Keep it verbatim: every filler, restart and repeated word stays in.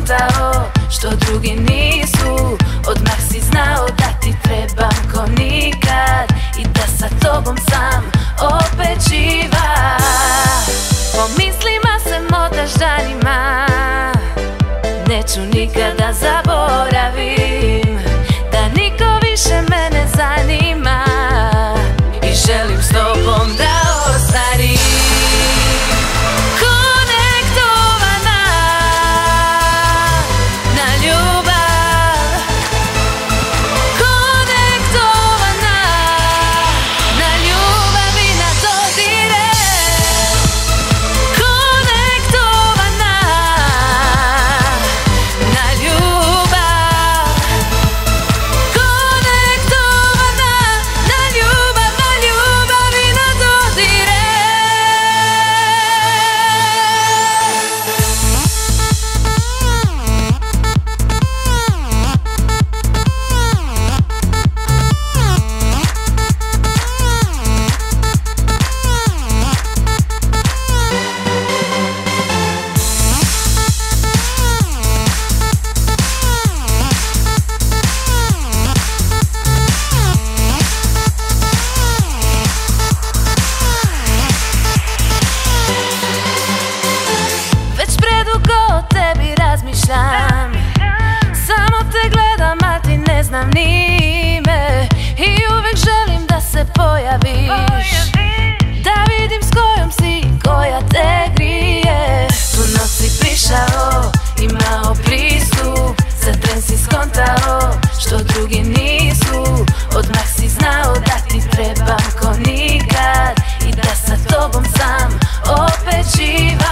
skontao što drugi nisu. Odmah si znao da ti trebam ko nikad i da sa tobom sam opet živa. Po mislima se motaš danima, neću nikada zaboravim da niko više me ne zanima i želim s tobom da ostarim. Konektovana na ljubav, konektovana na ljubav i na dodire, konektovana na ljubav, konektovana na ljubav, na ljubav i na dodire. Već predugo o tebi razmišljam, samo te gledam, a ti ne znam ni ime i uvek želim da se pojaviš, da vidim s kojom si, koja te grije. Tu noć si prišao, imao pristup, za tren si skontao što drugi nisu. Odmah si znao da ti trebam ko nikad i da sa tobom sam opet živa.